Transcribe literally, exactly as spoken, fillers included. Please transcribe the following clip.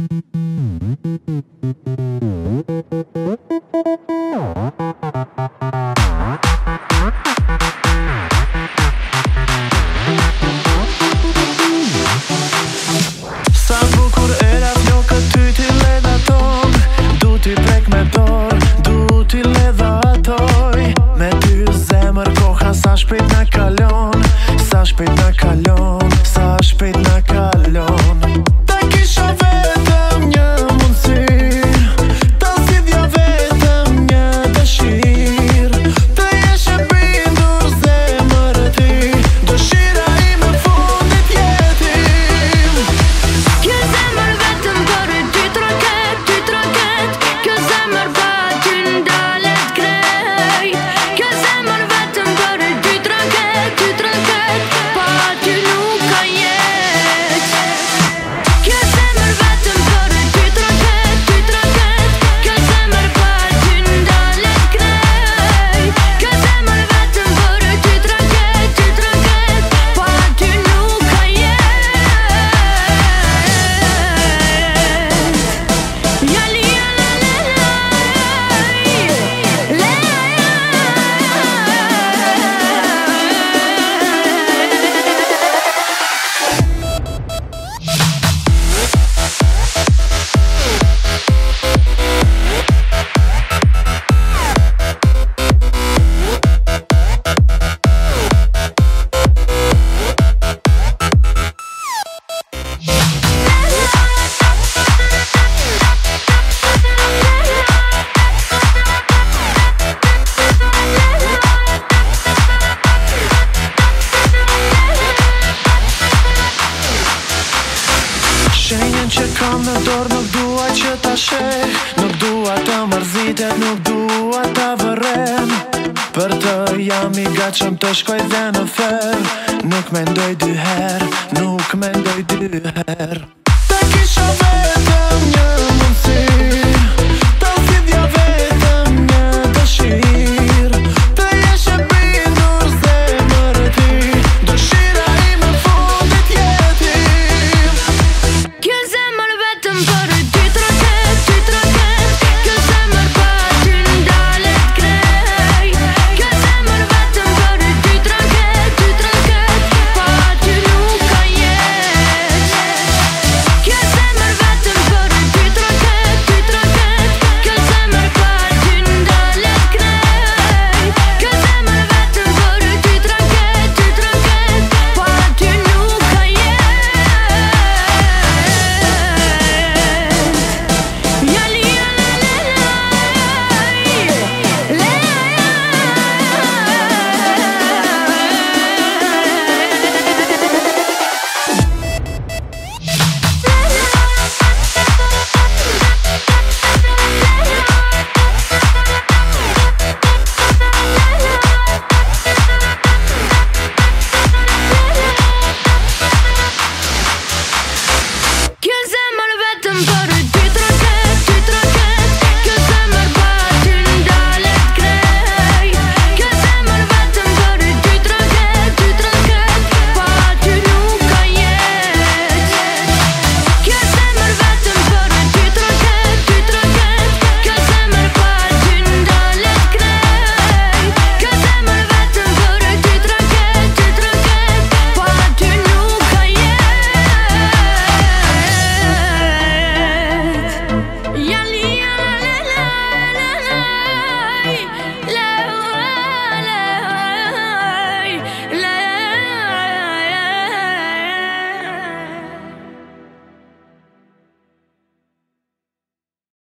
Sa bukur era flokët ty t'i ledha ton. Du t'i prek me dor, du t'i ledha atoj. Me ty zemër koha sa shpejt na kalon. Sa shpejt na kalon, sa shpejt na kalon. Ta kisha vetëm një mundësi, ta zgjidhja vetëm një dëshirë. Të jesh e bindur zemër e ti, dëshira ime fundit jetim. Kjo zemër vetëm për e ty troket, ty troket. Kjo zemër pa ty ndalet krejt. Kjo zemër vetëm për e ty troket, ty troket. Pa ty nuk ka jet. Kjo zemër vetëm për e ty troket, ty troket. Kjo zemër pa ty ndalet krejt. Kjo zemër vetëm për e ty troket, ty troket. Pa ty nuk ka jet. Jali jala Shenjën që kam në dorë nuk dua që ta sheh. Nuk dua të mërzitet, nuk dua ta vërem. Për të jam i gatshëm të shkoj dhe në fer. Nuk mendoj dy her, nuk mendoj dy her. Ta kisha vetë